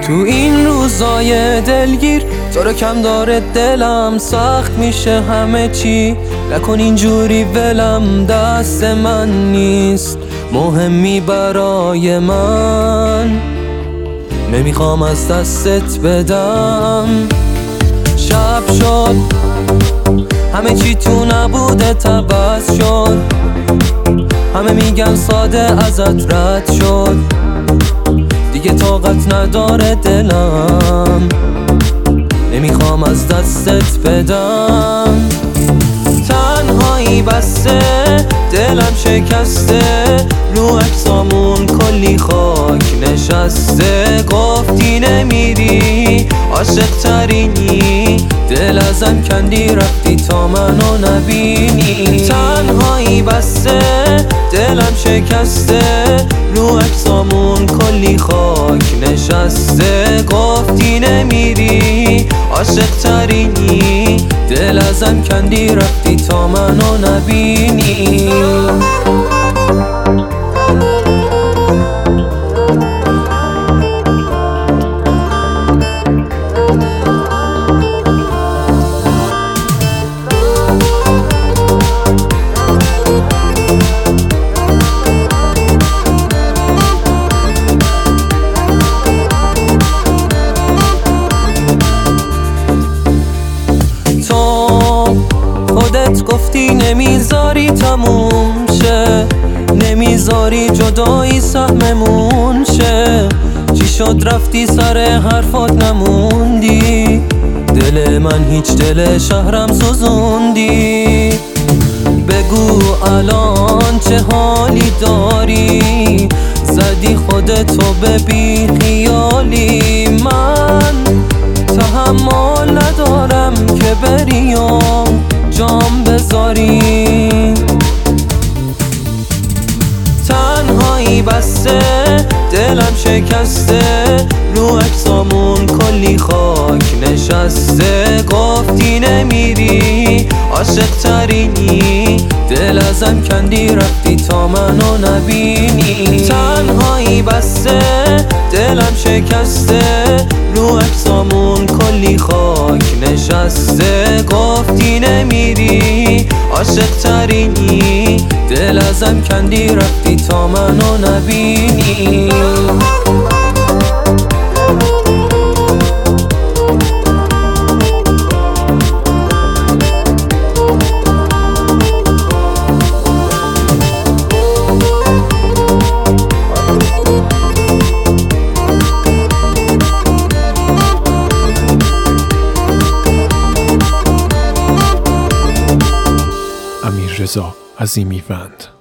تو این روزای دلگیر تو رو کم داره دلم، سخت میشه همه چی، نکن اینجوری ولم، دست من نیست مهمی برای من، نمیخوام از دستت بدم. شب شد همه چی تو نبوده عوض شد، همه میگن ساده ازت رد شد، دیگه طاقت نداره دلم، نمیخوام از دستت بدم. تنهایی بسته دلم شکسته، رو عکسامون کلی خاک نشسته، گفتی نمیری عاشق ترینی، دل ازم کندی رفتی تا منو نبینی. تنهایی بسته دلم شکسته، رو عکسامون کلی خاک نشسته، گفتی نمیری عاشق ترینی، دل ازم کندی رفتی تا منو نبینی. خودت گفتی نمیذاری تموم شه، نمیذاری جدایی سهممون شه، چی شد رفتی سر حرفات نموندی، دل من هیچ دل شهرم سوزوندی. بگو الان چه حالی داری، زدی خودتو به بی خیالی، من تحمل ندارم که بری و جام بذاری. تنهایی بسته دلم شکسته، رو عکسامون کلی خاک نشسته، گفتی نمیری عاشق ترینی، دل ازم کندی رفتی تا منو نبینی. تنهایی بسته دلم شکسته، رو عکسامون کلی خاک نشسته، گفتی نمیری عاشق ترینی، دل ازم کندی رفتی تا منو نبینی. امیررضا عظیمی‌وند.